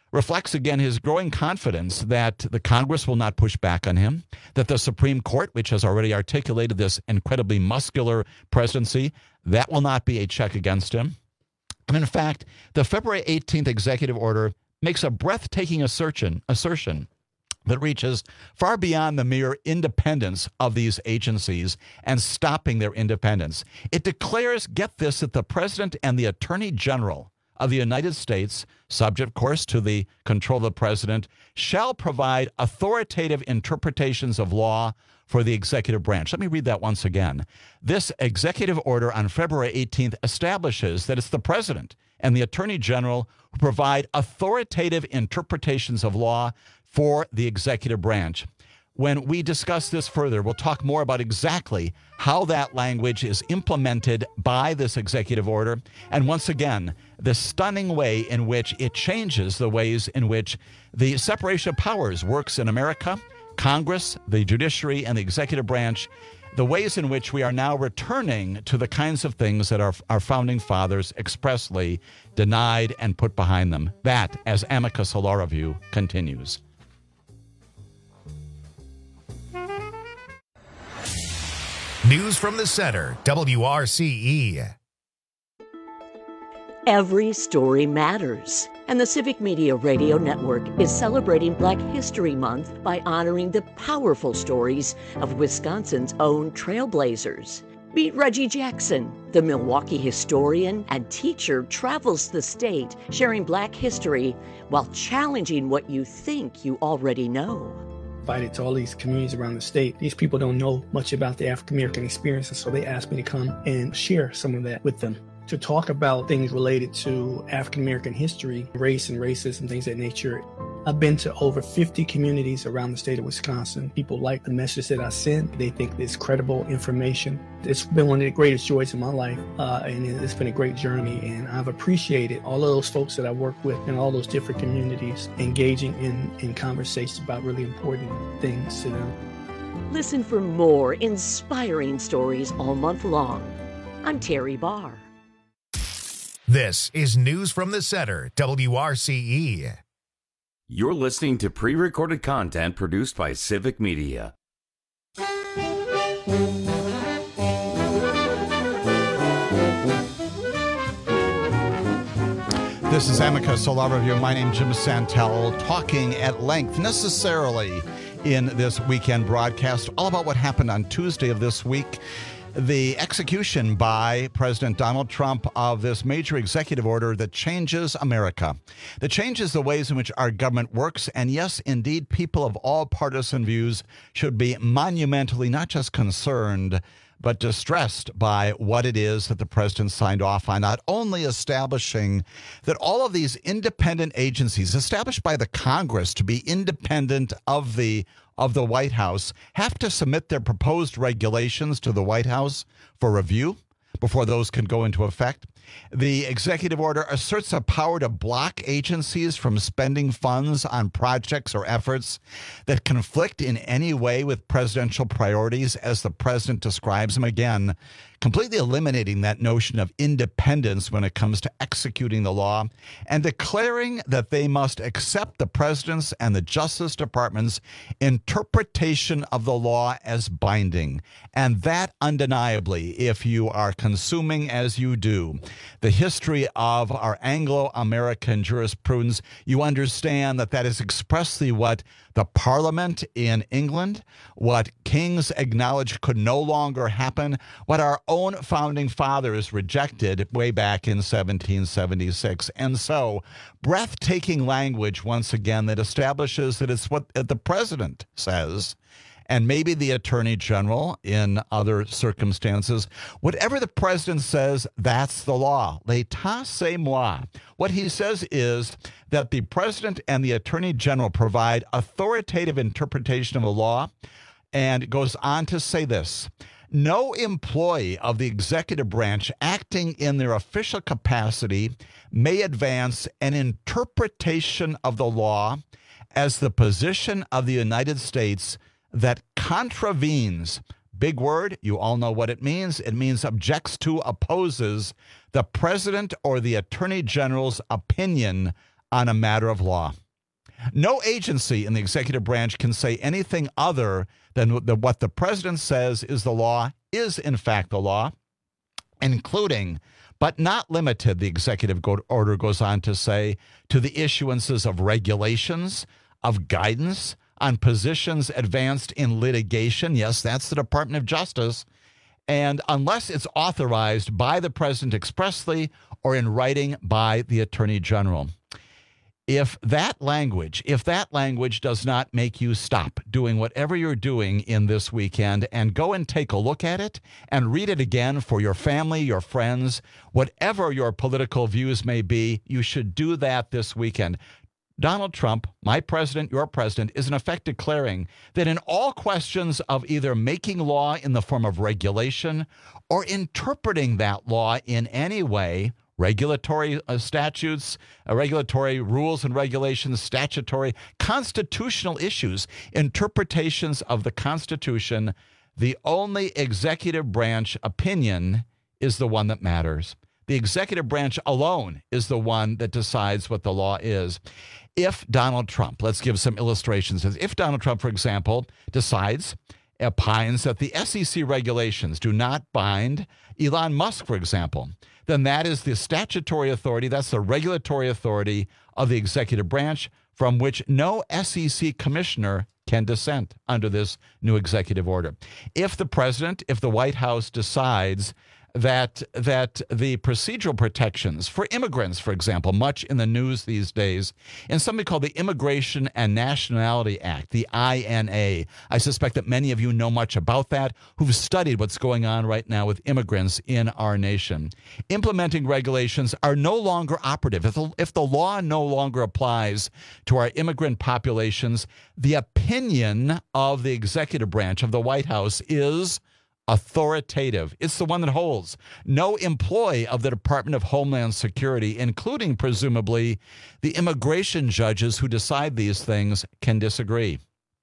reflects again his growing confidence that the Congress will not push back on him, that the Supreme Court, which has already articulated this incredibly muscular presidency, that will not be a check against him. And in fact, the February eighteenth executive order makes a breathtaking assertion, assertion that reaches far beyond the mere independence of these agencies and stopping their independence. It declares, get this, that the President and the Attorney General of the United States, subject, of course, to the control of the President, shall provide authoritative interpretations of law for the executive branch. Let me read that once again. This executive order on February eighteenth establishes that it's the President and the Attorney General who provide authoritative interpretations of law for the executive branch. When we discuss this further, we'll talk more about exactly how that language is implemented by this executive order, and once again, the stunning way in which it changes the ways in which the separation of powers works in America, Congress, the judiciary, and the executive branch, the ways in which we are now returning to the kinds of things that our, our founding fathers expressly denied and put behind them. That, as Amicus Law Review continues. News from the Center, W R C E. Every story matters, and the Civic Media Radio Network is celebrating Black History Month by honoring the powerful stories of Wisconsin's own trailblazers. Meet Reggie Jackson, the Milwaukee historian and teacher, travels the state sharing Black history while challenging what you think you already know. Invited to all these communities around the state. These people don't know much about the African American experience, and so they asked me to come and share some of that with them, to talk about things related to African American history, race and racism, things of that nature. I've been to over fifty communities around the state of Wisconsin. People like the message that I send. They think it's credible information. It's been one of the greatest joys in my life, uh, and it's been a great journey. And I've appreciated all of those folks that I work with in all those different communities, engaging in, in conversations about really important things to them. Listen for more inspiring stories all month long. I'm Terry Barr. This is News from the Center, W R C E. You're listening to pre-recorded content produced by Civic Media. This is Amicus Law Review. My name is Jim Santel, talking at length, necessarily, in this weekend broadcast, all about what happened on Tuesday of this week. The execution by President Donald Trump of this major executive order that changes America, that changes the ways in which our government works. And yes, indeed, people of all partisan views should be monumentally not just concerned, but distressed by what it is that the president signed off on, not only establishing that all of these independent agencies established by the Congress to be independent of the of the White House have to submit their proposed regulations to the White House for review before those can go into effect. The executive order asserts a power to block agencies from spending funds on projects or efforts that conflict in any way with presidential priorities, as the president describes them. Again, completely eliminating that notion of independence when it comes to executing the law, and declaring that they must accept the president's and the Justice Department's interpretation of the law as binding. And that, undeniably, if you are consuming, as you do, the history of our Anglo-American jurisprudence, you understand that that is expressly what the Parliament in England, what kings acknowledged could no longer happen, what our own founding fathers rejected way back in seventeen seventy-six. And so, breathtaking language, once again, that establishes that it's what the president says, and maybe the attorney general in other circumstances. Whatever the president says, that's the law. L'état c'est moi. What he says is that the president and the attorney general provide authoritative interpretation of the law, and goes on to say this: no employee of the executive branch acting in their official capacity may advance an interpretation of the law as the position of the United States that contravenes, big word, you all know what it means. It means objects to, opposes the president or the attorney general's opinion on a matter of law. No agency in the executive branch can say anything other than what the president says is the law is in fact the law, including, but not limited, the executive order goes on to say, to the issuances of regulations, of guidance on positions advanced in litigation. Yes, that's the Department of Justice. And unless it's authorized by the president expressly or in writing by the attorney general. If that language, if that language does not make you stop doing whatever you're doing in this weekend and go and take a look at it and read it again for your family, your friends, whatever your political views may be, you should do that this weekend. Donald Trump, my president, your president, is in effect declaring that in all questions of either making law in the form of regulation or interpreting that law in any way, regulatory uh, statutes, uh, regulatory rules and regulations, statutory, constitutional issues, interpretations of the Constitution, the only executive branch opinion is the one that matters. The executive branch alone is the one that decides what the law is. If Donald Trump, let's give some illustrations. If Donald Trump, for example, decides, opines that the S E C regulations do not bind Elon Musk, for example, then that is the statutory authority, that's the regulatory authority of the executive branch from which no S E C commissioner can dissent under this new executive order. If the president, if the White House decides that that the procedural protections for immigrants, for example, much in the news these days, in something called the Immigration and Nationality Act, the I N A. I suspect that many of you know much about that, who've studied what's going on right now with immigrants in our nation. Implementing regulations are no longer operative. If the, if the law no longer applies to our immigrant populations, the opinion of the executive branch of the White House is authoritative. It's the one that holds. No employee of the Department of Homeland Security, including presumably the immigration judges who decide these things, can disagree.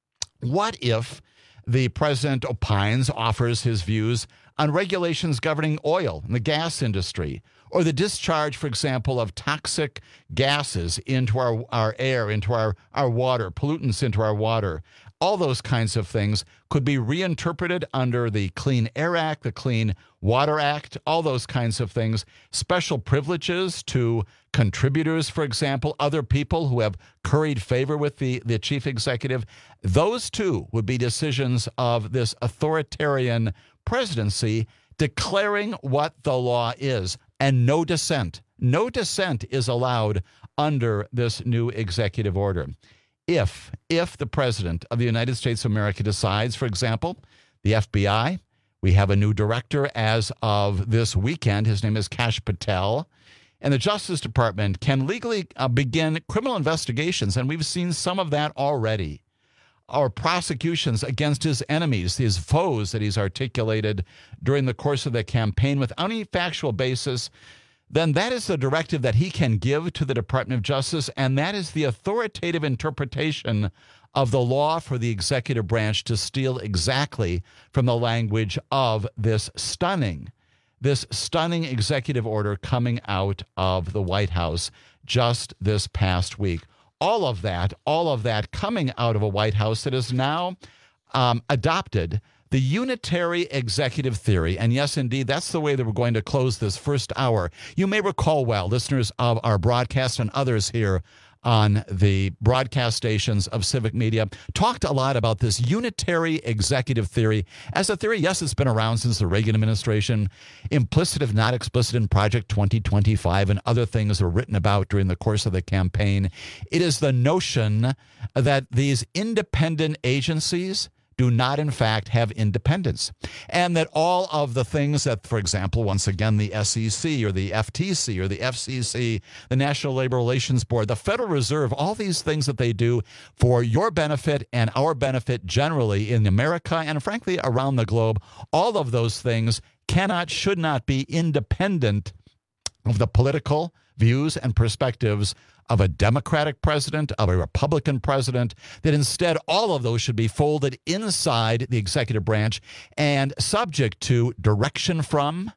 What if the president opines, offers his views on regulations governing oil and the gas industry, or the discharge, for example, of toxic gases into our, our air, into our, our water, pollutants into our water? All those kinds of things could be reinterpreted under the Clean Air Act, the Clean Water Act, all those kinds of things. Special privileges to contributors, for example, other people who have curried favor with the, the chief executive. Those too would be decisions of this authoritarian presidency declaring what the law is, and no dissent. No dissent is allowed under this new executive order. If, if the president of the United States of America decides, for example, the F B I, we have a new director as of this weekend. His name is Kash Patel. And the Justice Department can legally uh, begin criminal investigations, and we've seen some of that already, or prosecutions against his enemies, his foes that he's articulated during the course of the campaign without any factual basis. Then that is the directive that he can give to the Department of Justice, and that is the authoritative interpretation of the law for the executive branch to steal exactly from the language of this stunning, this stunning executive order coming out of the White House just this past week. All of that, all of that coming out of a White House that has now um, adopted the unitary executive theory. And yes, indeed, that's the way that we're going to close this first hour. You may recall well, listeners of our broadcast and others here on the broadcast stations of Civic Media, talked a lot about this unitary executive theory. As a theory, yes, it's been around since the Reagan administration, implicit if not explicit in Project twenty twenty-five and other things were written about during the course of the campaign. It is the notion that these independent agencies do not, in fact, have independence. And that all of the things that, for example, once again, the S E C or the F T C or the F C C, the National Labor Relations Board, the Federal Reserve, all these things that they do for your benefit and our benefit generally in America and, frankly, around the globe, all of those things cannot, should not be independent of the political views and perspectives of a Democratic president, of a Republican president, that instead all of those should be folded inside the executive branch and subject to direction from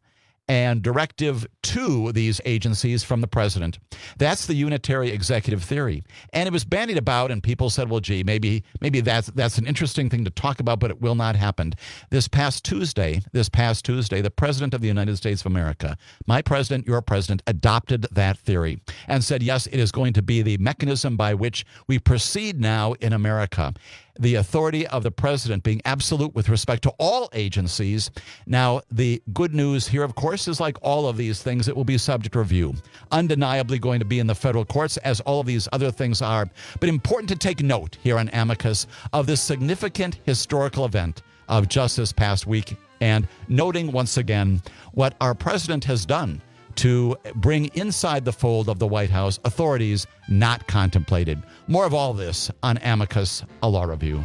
and directive to these agencies from the president. That's the unitary executive theory. And it was bandied about, and people said, well, gee, maybe maybe that's that's an interesting thing to talk about, but it will not happen. This past Tuesday, this past Tuesday, the president of the United States of America, my president, your president, adopted that theory and said, yes, it is going to be the mechanism by which we proceed now in America. The authority of the president being absolute with respect to all agencies. Now, the good news here, of course, is like all of these things, it will be subject to review. Undeniably going to be in the federal courts, as all of these other things are. But important to take note here on Amicus of this significant historical event of just this past week, and noting once again what our president has done to bring inside the fold of the White House authorities not contemplated. More of all this on Amicus, a law review.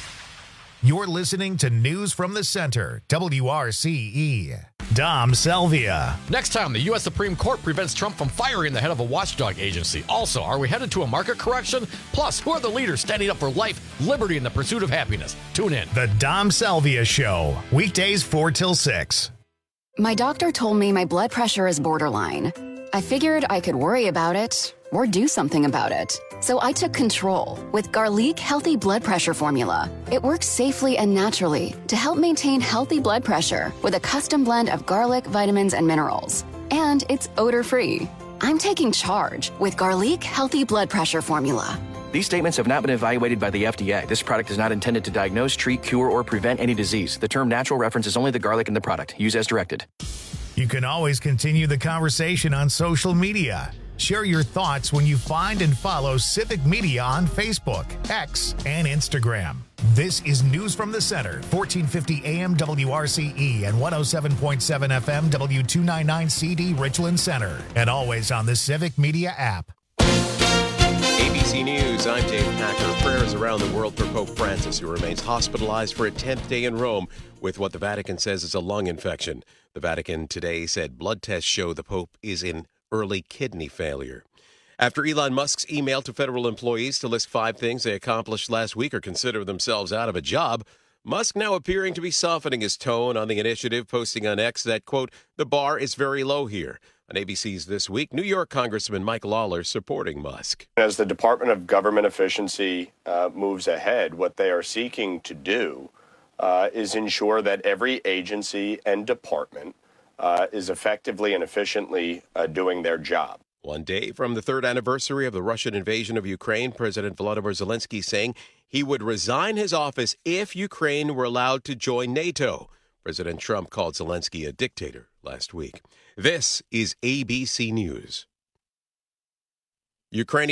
You're listening to News from the Center, W R C E. Dom Selvia. Next time, the U S Supreme Court prevents Trump from firing the head of a watchdog agency. Also, are we headed to a market correction? Plus, who are the leaders standing up for life, liberty, and the pursuit of happiness? Tune in. The Dom Selvia Show, weekdays four till six. My doctor told me my blood pressure is borderline. I figured I could worry about it or do something about it. So I took control with Garlic Healthy Blood Pressure Formula. It works safely and naturally to help maintain healthy blood pressure with a custom blend of garlic, vitamins, and minerals. And it's odor-free. I'm taking charge with Garlic Healthy Blood Pressure Formula. These statements have not been evaluated by the F D A. This product is not intended to diagnose, treat, cure, or prevent any disease. The term natural references only the garlic in the product. Use as directed. You can always continue the conversation on social media. Share your thoughts when you find and follow Civic Media on Facebook, X, and Instagram. This is News from the Center, fourteen fifty A M W R C E and one oh seven point seven F M W two ninety-nine C D Richland Center. And always on the Civic Media app. A B C News, I'm Dave Packer. Prayers around the world for Pope Francis, who remains hospitalized for a tenth day in Rome with what the Vatican says is a lung infection. The Vatican today said blood tests show the Pope is in early kidney failure. After Elon Musk's email to federal employees to list five things they accomplished last week or consider themselves out of a job, Musk now appearing to be softening his tone on the initiative, posting on X that, quote, the bar is very low here. On A B C's This Week, New York Congressman Mike Lawler supporting Musk. As the Department of Government Efficiency uh, moves ahead, what they are seeking to do uh, is ensure that every agency and department uh, is effectively and efficiently uh, doing their job. One day from the third anniversary of the Russian invasion of Ukraine, President Volodymyr Zelensky saying he would resign his office if Ukraine were allowed to join NATO. President Trump called Zelensky a dictator last week. This is A B C News. Ukrainian